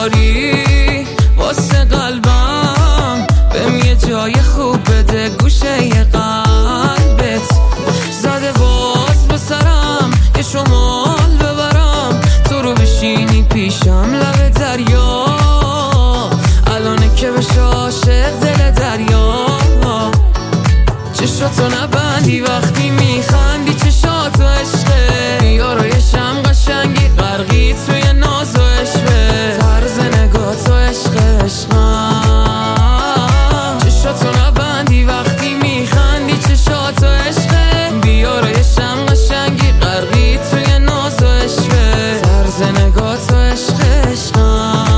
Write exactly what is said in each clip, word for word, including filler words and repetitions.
داری واسه قلبم، بهم یه جای خوب بده گوشه یه قلبت. زده باز به سرم یه شمال ببرم، تو رو بشینی پیشم لب دریا. الانه که بشه عاشق دل دریا. چشاتو نبندی وقتی میخندی، چشاتو عشقه یارایشم قشنگی، غرقی توی ناز و عشقه، طرز نگاتو عشقه عشقم. چشاتو نبندی وقتی میخندی، چشاتو عشقه بیارایشم قشنگی، غرقی توی ناز و عشقه، طرز نگاتو عشقه عشقم.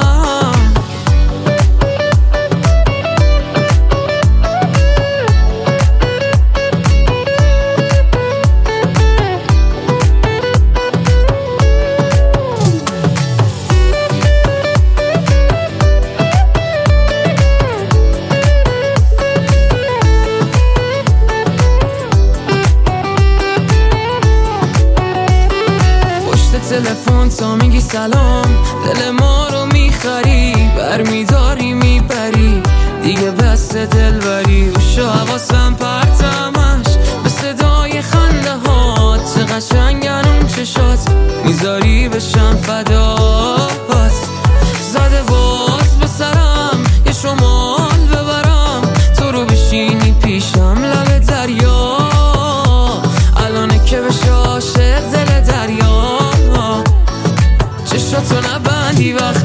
تلفن تا میگی سلام، دل ما رو میخری، برمیداری میبری دیگه بس دل بری. اوشا حواسم پرتمش به صدای خنده هات، چه قشنگن اون چشات میذاری بشم فدات. زده باز به سرم یه شمال ببرم، تو رو بشینی پیشم لب دریا. الانه که بشه عاشق دل دریا. چشاتو نبندی وقت